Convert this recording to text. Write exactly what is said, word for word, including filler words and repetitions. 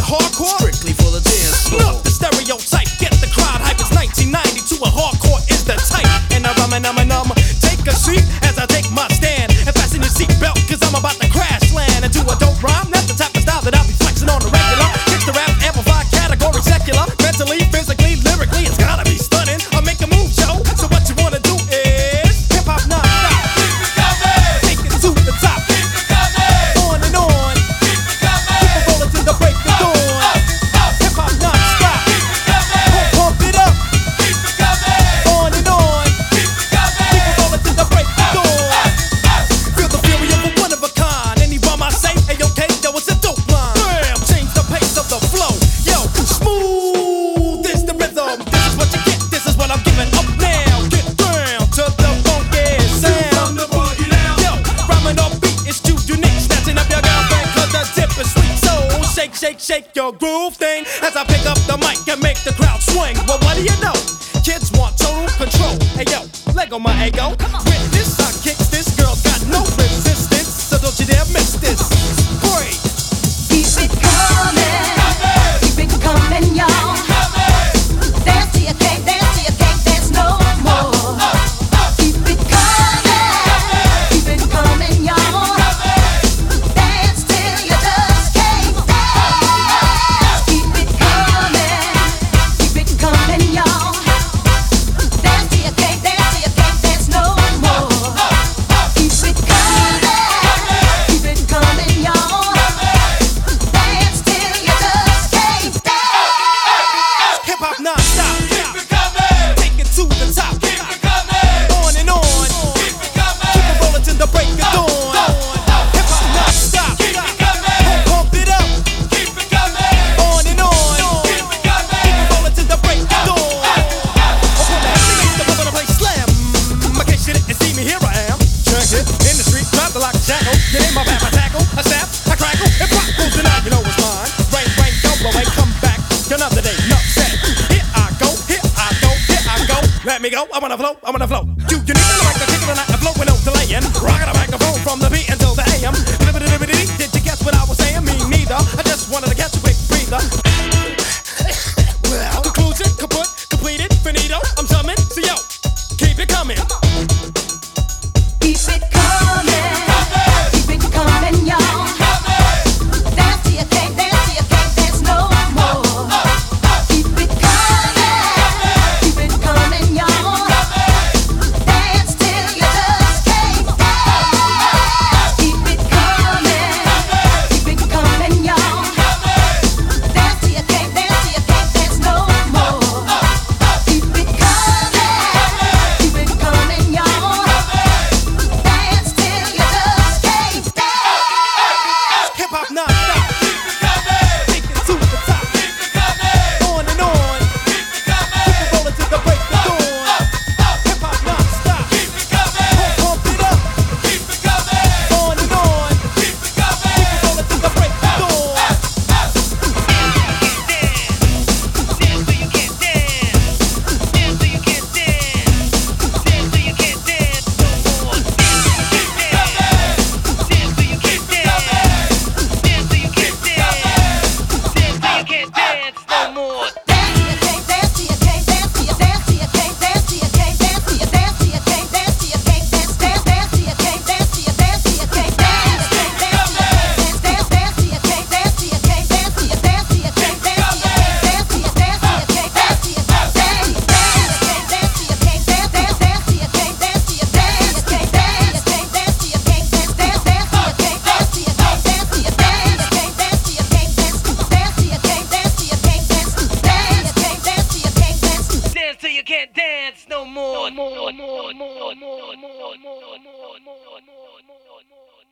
hardcore? Strictly for the dance floor. No, the stereotype, get the crowd hype. It's nineteen ninety-two, a hardcore is the type. And I'm a number number. Take a seat as I take my stand. And fasten your seatbelt, cause I'm about to crash land. And do a dope rhyme, that's the type of style that I'll be flexing on the regular. Kick the rap, amplify, category secular. Mentally, physically, lyrically, it's gotta be stunning. I'll make a move, Joe. So what you wanna do is hip hop non-stop. Keep it coming. Take it to the top. Keep it coming. On and on. Keep it coming. Keep it rolling till the break of dawn. Hip hop non-stop. Keep it coming. Pump it up. Keep it coming. On and on. Keep it coming. Keep it rolling till the break of dawn. Feel the fury of a one of a kind. Any rhyme I say, hey, okay, yo, it's a dope line. Bam, change the pace of the flow. Yo, smooth is the rhythm. This is what you get. This is what I'm giving up now. Get down to the funky sound. Yo, rhyming off beat is too unique. Snatching up your girlfriend 'cause the tip is sweet. So shake, shake, shake your groove thing as I pick up the mic and make the crowd swing. Well, what do you know? Kids want total control. Hey yo, let go my ego. With this, I kicks this. Girl's got no resistance, so don't you dare miss this. Break. Keep it coming, keep it coming, y'all. Dance till you can't, dance till you can't dance no more. Keep it coming, keep it coming, y'all. Dance till you just can't dance. Keep it coming, keep it coming, y'all. Dance till you can't, dance till you can't dance no more. Keep it coming, keep it coming, y'all. Dance till you just can't dance. Hip hop non-stop. Keep it coming. Take it to the top. Keep it coming. On and on. Keep it coming. Keep it rolling till the break of dawn. Hip hop non-stop. Keep it coming. Pump it up. Keep it coming. On and on. Keep it coming. Keep it rolling till the break of dawn. Open the heavy bass, the rhythm of the place slam. In case you didn't see me, here I am. Check it. In the street, drop the lock, jackal. Get in my back, I tackle, I snap, I crackle, and pop goes the night. You know it's mine. Rain, rain, go away, come back. Another day, enough said. Here I go, here I go, here I go. Let me go. I wanna flow, I wanna flow. You, you need to like the ticket tonight. I flow with no delaying. Rockin' a microphone from the beat until the A M. Did you guess what I was saying? Me neither. I just wanted to catch a quick breather. Well, conclusion, kaput, completed, finito. I'm coming, so yo, keep it coming. Keep it coming, keep it coming, y'all. Dance till you can't, dance till you can't dance no more. Keep it coming, keep it coming, y'all. Dance till you just can't dance. Keep it coming, keep it coming, y'all. Dance till you can't, dance till you can't dance no more. Keep it coming, keep it coming, y'all. Dance till you just can't dance. Hip hop non-stop. Keep it coming. Take it to the top. Keep it coming. On and on. Keep it Keep coming. it rolling till the break of dawn. Hip hop non-stop. Keep it coming. Pump it up. Keep it coming. On and on. Keep it Keep coming. it rolling till the break of dawn. Dance till you can't dance till you can't dance till you dance till you can't dance till you can't dance till you dance till you can't dance till you can't dance dance dance till you can't dance till you dance till you can't dance dance dance till you can't dance till you can't dance till you dance till you can't dance till you dance till you can't dance till you dance till you can't dance till you can't dance dance dance till you can't dance till you dance till you can't dance can't dance till you can't dance dance dance till you can't dance till you can't dance till you dance can't dance till you can't dance dance till you can't dance till you can't dance dance can't dance till you can't dance. Dance till you can't dance no more. No more, more, more, more, more, more, more, more, more, more, more.